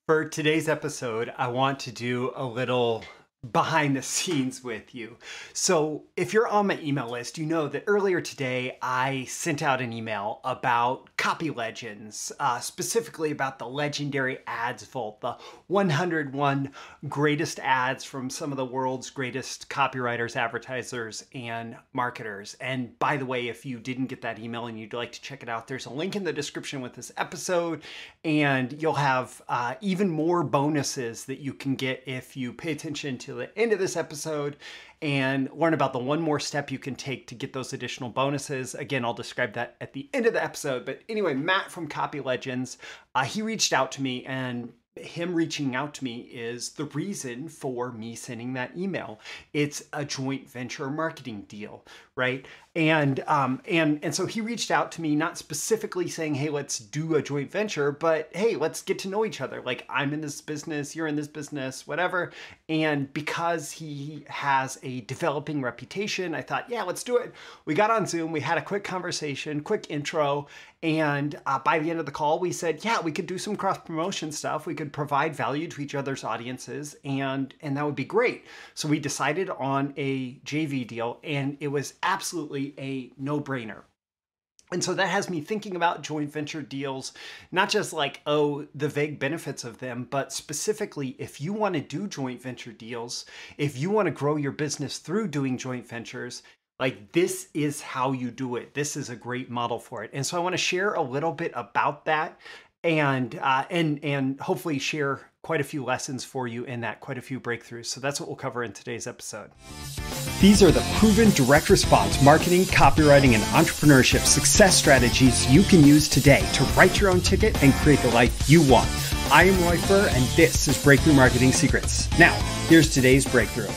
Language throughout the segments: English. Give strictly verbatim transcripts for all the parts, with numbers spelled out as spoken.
For today's episode, I want to do a little behind the scenes with you. So, if you're on my email list, you know that earlier today I sent out an email about copy legends, uh, specifically about the legendary ads vault, the one hundred one greatest ads from some of the world's greatest copywriters, advertisers, and marketers. And by the way, if you didn't get that email and you'd like to check it out, there's a link in the description with this episode, and you'll have uh, even more bonuses that you can get if you pay attention to the end of this episode and learn about the one more step you can take to get those additional bonuses. Again, I'll describe that at the end of the episode. But anyway, Matt from Copy Legends, uh, he reached out to me, and him reaching out to me is the reason for me sending that email. It's a joint venture marketing deal, right? And um, and and so he reached out to me, not specifically saying, hey, let's do a joint venture, but hey, let's get to know each other. Like, I'm in this business, you're in this business, whatever. And because he has a developing reputation, I thought, yeah, let's do it. We got on Zoom, we had a quick conversation, quick intro. And uh, by the end of the call, we said, yeah, we could do some cross promotion stuff. We could provide value to each other's audiences, and and that would be great. So we decided on a J V deal, and it was absolutely a no-brainer. And so that has me thinking about joint venture deals, not just like, oh, the vague benefits of them, but specifically, if you want to do joint venture deals, if you want to grow your business through doing joint ventures, like, this is how you do it. This is a great model for it. And so I want to share a little bit about that, and uh, and and hopefully share quite a few lessons for you in that, quite a few breakthroughs. So that's what we'll cover in today's episode. These are the proven direct response marketing, copywriting, and entrepreneurship success strategies you can use today to write your own ticket and create the life you want. I am Roy Furr, and this is Breakthrough Marketing Secrets. Now, here's today's breakthrough.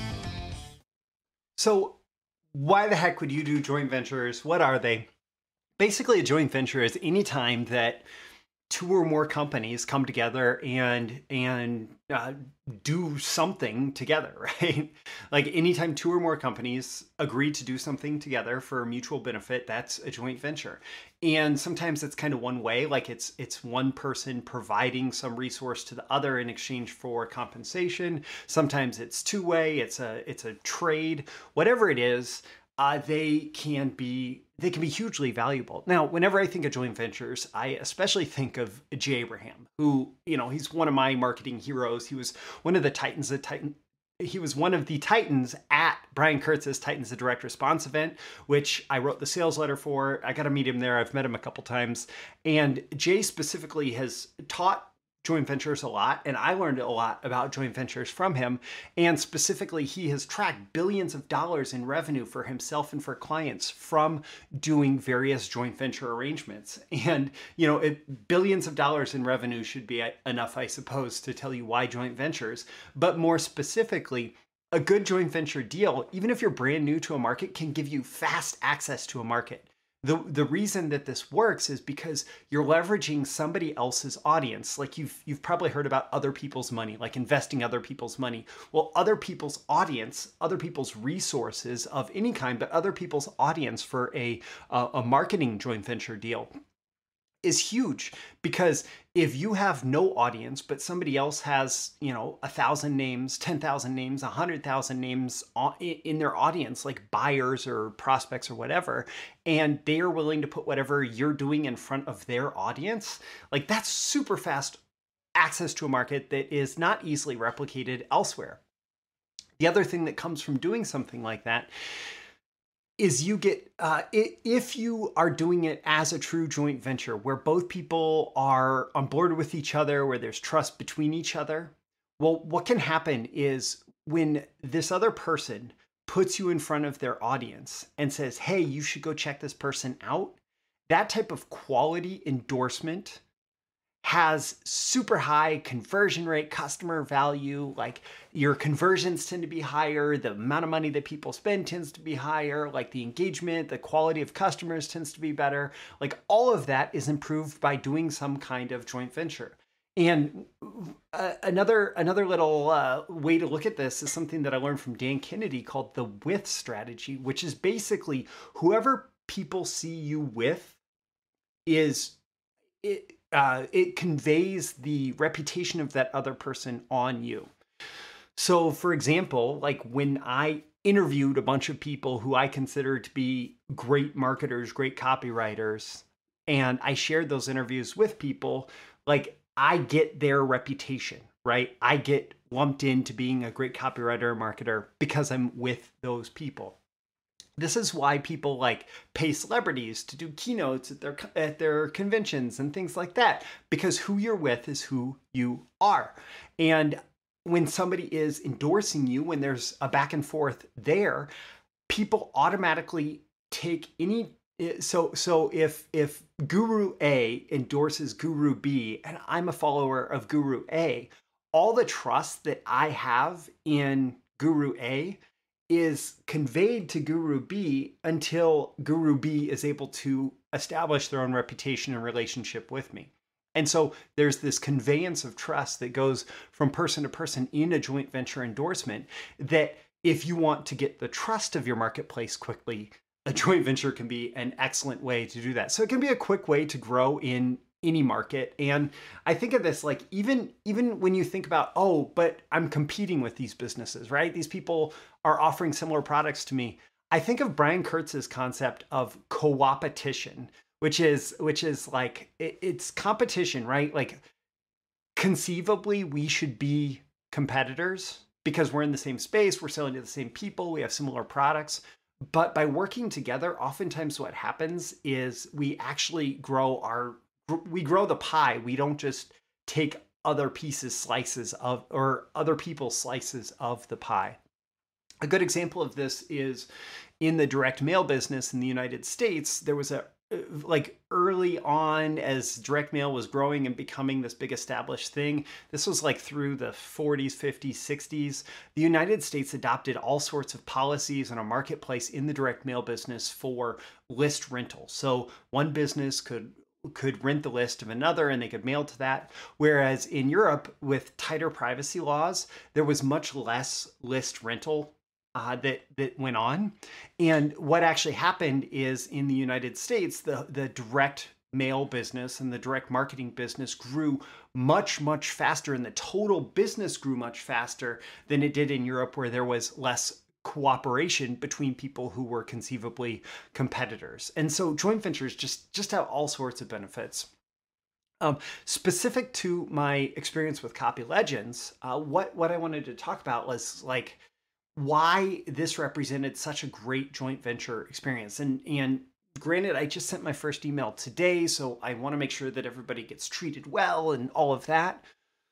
So, why the heck would you do joint ventures? What are they? Basically, a joint venture is any time that two or more companies come together and and uh, do something together, right? Like, anytime two or more companies agree to do something together for mutual benefit, that's a joint venture. And sometimes it's kind of one way, like it's it's one person providing some resource to the other in exchange for compensation. Sometimes it's two way, it's a it's a trade, whatever it is. Uh, they can be they can be hugely valuable. Now, whenever I think of joint ventures, I especially think of Jay Abraham, who, you know, he's one of my marketing heroes. He was one of the titans of Titan. He was one of the titans at Brian Kurtz's Titans of Direct Response event, which I wrote the sales letter for. I got to meet him there. I've met him a couple times. And Jay specifically has taught joint ventures a lot, and I learned a lot about joint ventures from him. And specifically, he has tracked billions of dollars in revenue for himself and for clients from doing various joint venture arrangements. And, you know, it, billions of dollars in revenue should be enough, I suppose, to tell you why joint ventures. But more specifically, a good joint venture deal, even if you're brand new to a market, can give you fast access to a market. The, the reason that this works is because you're leveraging somebody else's audience. Like, you've you've probably heard about other people's money, like investing other people's money. Well, other people's audience, other people's resources of any kind, but other people's audience for a uh, a marketing joint venture deal is huge. Because if you have no audience, but somebody else has, you know, a thousand names, ten thousand names, a hundred thousand names in their audience, like buyers or prospects or whatever, and they are willing to put whatever you're doing in front of their audience, like, that's super fast access to a market that is not easily replicated elsewhere. The other thing that comes from doing something like that is you get, uh, if you are doing it as a true joint venture where both people are on board with each other, where there's trust between each other, well, what can happen is when this other person puts you in front of their audience and says, hey, you should go check this person out, that type of quality endorsement has super high conversion rate, customer value. Like, your conversions tend to be higher, the amount of money that people spend tends to be higher, like the engagement, the quality of customers tends to be better. Like, all of that is improved by doing some kind of joint venture. And uh, another another little uh, way to look at this is something that I learned from Dan Kennedy called the with strategy, which is basically whoever people see you with is it uh, it conveys the reputation of that other person on you. So, for example, like when I interviewed a bunch of people who I consider to be great marketers, great copywriters, and I shared those interviews with people, like I get their reputation, right? I get lumped into being a great copywriter or marketer because I'm with those people. This is why people like pay celebrities to do keynotes at their at their conventions and things like that, because who you're with is who you are. And when somebody is endorsing you, when there's a back and forth there, people automatically take any so so if if Guru A endorses Guru B and I'm a follower of Guru A, all the trust that I have in Guru A is conveyed to Guru B until Guru B is able to establish their own reputation and relationship with me. And so there's this conveyance of trust that goes from person to person in a joint venture endorsement, that if you want to get the trust of your marketplace quickly, a joint venture can be an excellent way to do that. So it can be a quick way to grow in any market. And I think of this like even even when you think about, oh, but I'm competing with these businesses, right? These people are offering similar products to me. I think of Brian Kurtz's concept of co-opetition, which is which is like it, it's competition, right? Like conceivably we should be competitors because we're in the same space, we're selling to the same people, we have similar products. But by working together, oftentimes what happens is we actually grow our we grow the pie. We don't just take other pieces, slices of, or other people's slices of the pie. A good example of this is in the direct mail business in the United States. There was a, like early on as direct mail was growing and becoming this big established thing. This was like through the forties, fifties, sixties. The United States adopted all sorts of policies and a marketplace in the direct mail business for list rental. So one business could could rent the list of another and they could mail to that. Whereas in Europe, with tighter privacy laws, there was much less list rental uh, that, that went on. And what actually happened is in the United States, the, the direct mail business and the direct marketing business grew much, much faster, and the total business grew much faster than it did in Europe, where there was less cooperation between people who were conceivably competitors. And so joint ventures just just have all sorts of benefits. Um, specific to my experience with Copy Legends, uh, what what I wanted to talk about was like why this represented such a great joint venture experience. And and granted, I just sent my first email today, so I want to make sure that everybody gets treated well and all of that.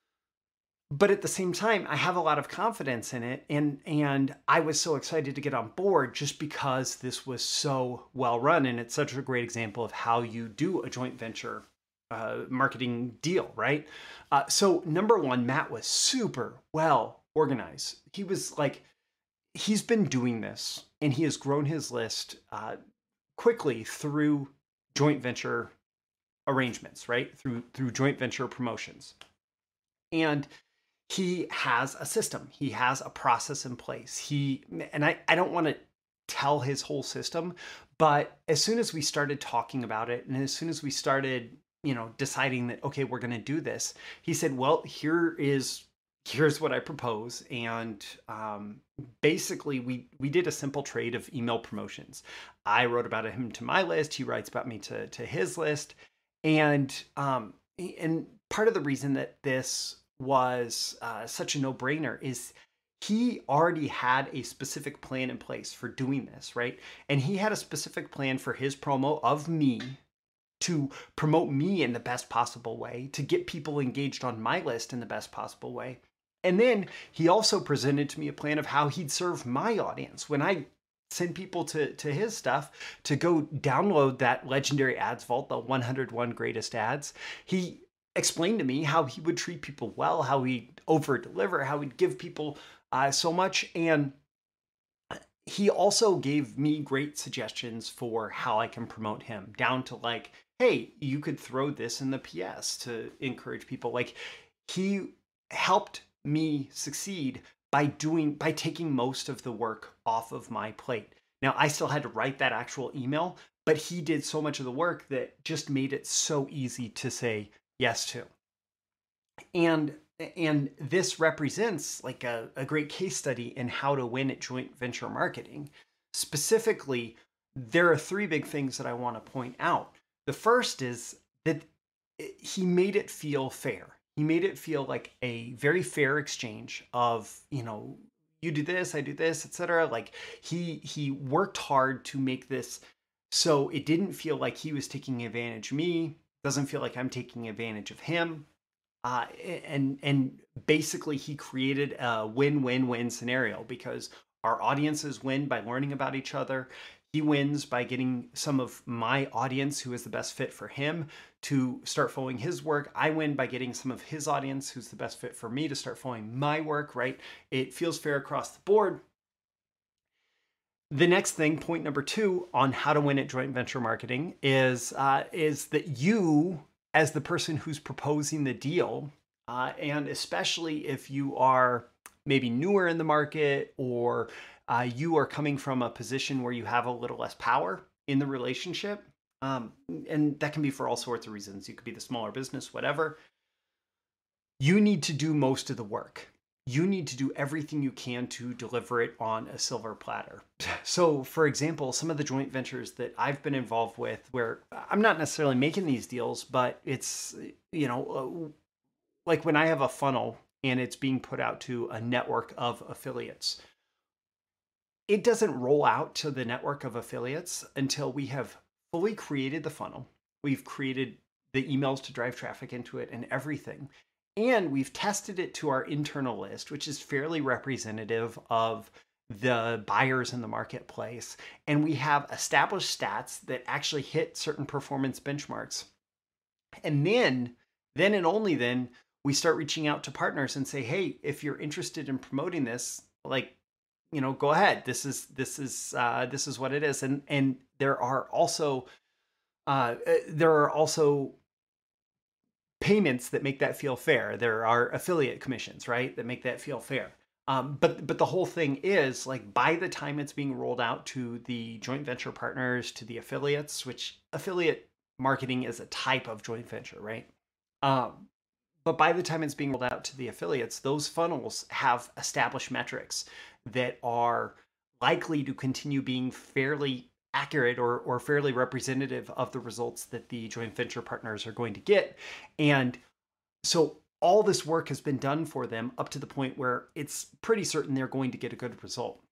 But at the same time, I have a lot of confidence in it. And, and I was so excited to get on board just because this was so well run. And it's such a great example of how you do a joint venture uh, marketing deal, right? Uh, so number one, Matt was super well organized. He was like, he's been doing this and he has grown his list uh, quickly through joint venture arrangements, right? Through, through joint venture promotions. And he has a system. He has a process in place. He, and I, I don't want to tell his whole system, but as soon as we started talking about it, and as soon as we started, you know, deciding that, okay, we're going to do this, he said, well, here is, here's what I propose. And um, basically we, we did a simple trade of email promotions. I wrote about him to my list. He writes about me to, to his list. And, um, and part of the reason that this was uh, such a no-brainer is he already had a specific plan in place for doing this, right? And he had a specific plan for his promo of me to promote me in the best possible way, to get people engaged on my list in the best possible way. And then he also presented to me a plan of how he'd serve my audience. When I send people to, to his stuff to go download that legendary ads vault, the one hundred one greatest ads, he explained to me how he would treat people well, how he'd over deliver, how he'd give people uh, so much. And he also gave me great suggestions for how I can promote him, down to like, hey, you could throw this in the P S to encourage people. Like he helped me succeed by doing, by taking most of the work off of my plate. Now I still had to write that actual email, but he did so much of the work that just made it so easy to say, yes to. And and this represents like a, a great case study in how to win at joint venture marketing. Specifically, there are three big things that I want to point out. The first is that he made it feel fair. He made it feel like a very fair exchange of, you know, you do this, I do this, et cetera. Like he he worked hard to make this so it didn't feel like he was taking advantage of me. Doesn't feel like I'm taking advantage of him. Uh, and and basically he created a win-win-win scenario because our audiences win by learning about each other. He wins by getting some of my audience who is the best fit for him to start following his work. I win by getting some of his audience who's the best fit for me to start following my work, right? It feels fair across the board. The next thing, point number two on how to win at joint venture marketing is, uh, is that you, as the person who's proposing the deal, uh, and especially if you are maybe newer in the market or uh, you are coming from a position where you have a little less power in the relationship, um, and that can be for all sorts of reasons. You could be the smaller business, whatever. You need to do most of the work. You need to do everything you can to deliver it on a silver platter. So, for example, some of the joint ventures that I've been involved with where I'm not necessarily making these deals, but it's, you know, like when I have a funnel and it's being put out to a network of affiliates, it doesn't roll out to the network of affiliates until we have fully created the funnel. We've created the emails to drive traffic into it and everything. And we've tested it to our internal list, which is fairly representative of the buyers in the marketplace. And we have established stats that actually hit certain performance benchmarks. And then, then and only then, we start reaching out to partners and say, hey, if you're interested in promoting this, like, you know, go ahead. This is, this is, uh, this is what it is. And, and there are also, uh, there are also payments that make that feel fair. There are affiliate commissions, right, that make that feel fair. Um, but but the whole thing is like by the time it's being rolled out to the joint venture partners, to the affiliates, which affiliate marketing is a type of joint venture, right? Um, but by the time it's being rolled out to the affiliates, those funnels have established metrics that are likely to continue being fairly accurate or, or fairly representative of the results that the joint venture partners are going to get. And so all this work has been done for them up to the point where it's pretty certain they're going to get a good result.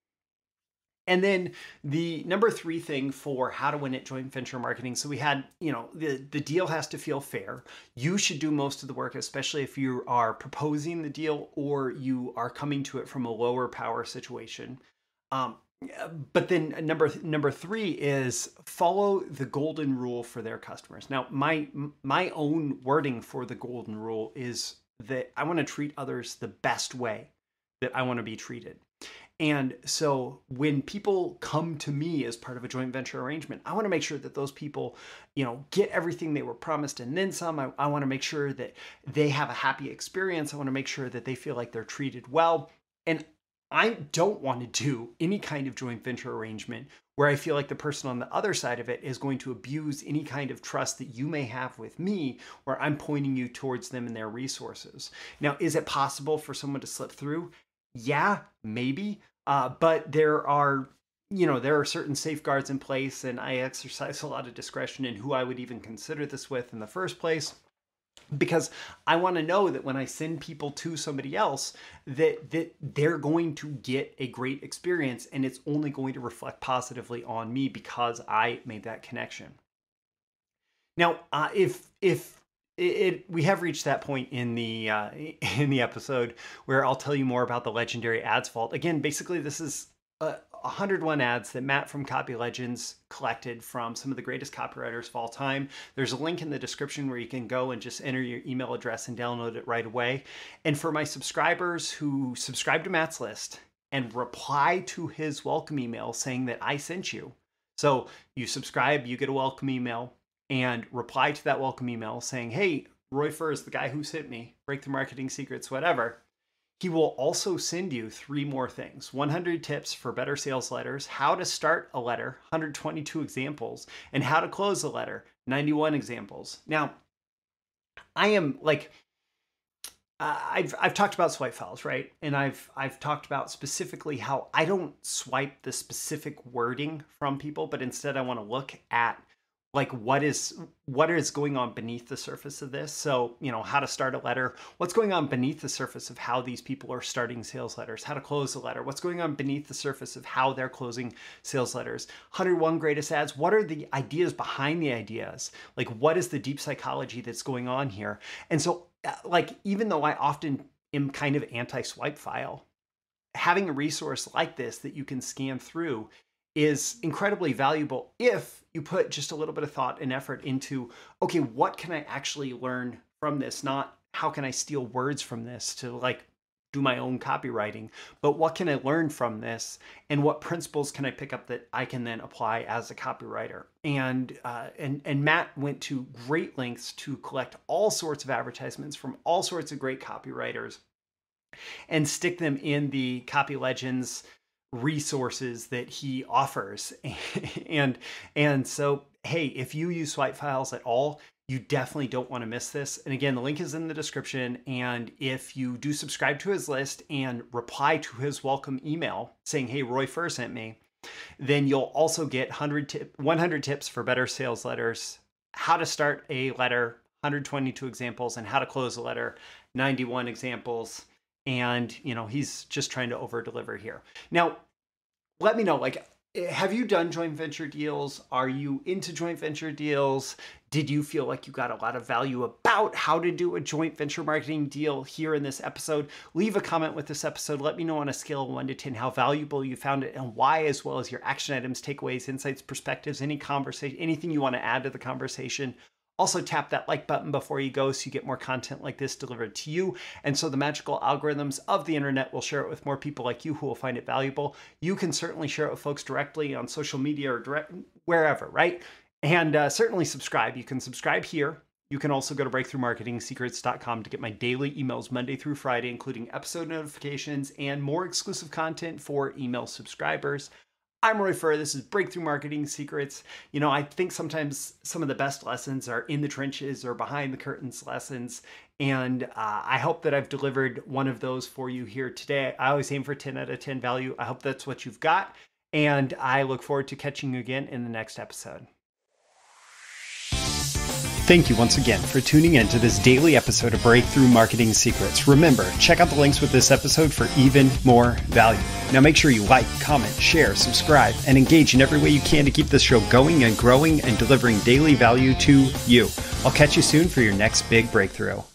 And then the number three thing for how to win at joint venture marketing. So we had, you know, the, the deal has to feel fair. You should do most of the work, especially if you are proposing the deal or you are coming to it from a lower power situation. Um, But then number number three is follow the golden rule for their customers. Now, my my own wording for the golden rule is that I want to treat others the best way that I want to be treated. And so when people come to me as part of a joint venture arrangement, I want to make sure that those people, you know, get everything they were promised and then some. I, I want to make sure that they have a happy experience. I want to make sure that they feel like they're treated well. And I don't want to do any kind of joint venture arrangement where I feel like the person on the other side of it is going to abuse any kind of trust that you may have with me, where I'm pointing you towards them and their resources. Now, is it possible for someone to slip through? Yeah, maybe. Uh, but there are, you know, there are certain safeguards in place, and I exercise a lot of discretion in who I would even consider this with in the first place. Because I want to know that when I send people to somebody else, that, that they're going to get a great experience and it's only going to reflect positively on me because I made that connection. Now, uh, if if it, it, we have reached that point in the uh, in the episode where I'll tell you more about the legendary ads vault. Again, basically, this is a one hundred one ads that Matt from Copy Legends collected from some of the greatest copywriters of all time. There's a link in the description where you can go and just enter your email address and download it right away. And for my subscribers who subscribe to Matt's list and reply to his welcome email saying that I sent you. So you subscribe, you get a welcome email, and reply to that welcome email saying, hey, Roy Furr is the guy who sent me, Breakthrough Marketing Secrets, whatever. He will also send you three more things: one hundred tips for better sales letters, how to start a letter, one hundred twenty-two examples, and how to close a letter, ninety-one examples. Now, I am like, uh, I've I've talked about swipe files, right? And I've I've talked about specifically how I don't swipe the specific wording from people, but instead I want to look at like what is what is going on beneath the surface of this. So, you know, how to start a letter, what's going on beneath the surface of how these people are starting sales letters, how to close a letter, what's going on beneath the surface of how they're closing sales letters. one hundred one greatest ads, what are the ideas behind the ideas? Like, what is the deep psychology that's going on here? And so, like, even though I often am kind of anti-swipe file, having a resource like this that you can scan through is incredibly valuable if you put just a little bit of thought and effort into, okay, what can I actually learn from this? Not how can I steal words from this to like do my own copywriting, but what can I learn from this and what principles can I pick up that I can then apply as a copywriter? And uh, and and Matt went to great lengths to collect all sorts of advertisements from all sorts of great copywriters and stick them in the Copy Legends resources that he offers. and and so, hey, if you use swipe files at all, you definitely don't want to miss this. And again, the link is in the description. And if you do subscribe to his list and reply to his welcome email saying, hey, Roy Furr sent me, then you'll also get one hundred, tip, one hundred tips for better sales letters, how to start a letter, one hundred twenty-two examples, and how to close a letter, ninety-one examples. And, you know, he's just trying to over deliver here. Now, let me know, like, have you done joint venture deals? Are you into joint venture deals? Did you feel like you got a lot of value about how to do a joint venture marketing deal here in this episode? Leave a comment with this episode. Let me know on a scale of one to ten how valuable you found it and why, as well as your action items, takeaways, insights, perspectives, any conversation, anything you want to add to the conversation. Also, tap that like button before you go so you get more content like this delivered to you. And so the magical algorithms of the internet will share it with more people like you who will find it valuable. You can certainly share it with folks directly on social media or direct, wherever, right? And uh, certainly subscribe. You can subscribe here. You can also go to breakthrough marketing secrets dot com to get my daily emails Monday through Friday, including episode notifications and more exclusive content for email subscribers. I'm Roy Furr. This is Breakthrough Marketing Secrets. You know, I think sometimes some of the best lessons are in the trenches or behind the curtains lessons. And uh, I hope that I've delivered one of those for you here today. I always aim for ten out of ten value. I hope that's what you've got. And I look forward to catching you again in the next episode. Thank you once again for tuning in to this daily episode of Breakthrough Marketing Secrets. Remember, check out the links with this episode for even more value. Now make sure you like, comment, share, subscribe, and engage in every way you can to keep this show going and growing and delivering daily value to you. I'll catch you soon for your next big breakthrough.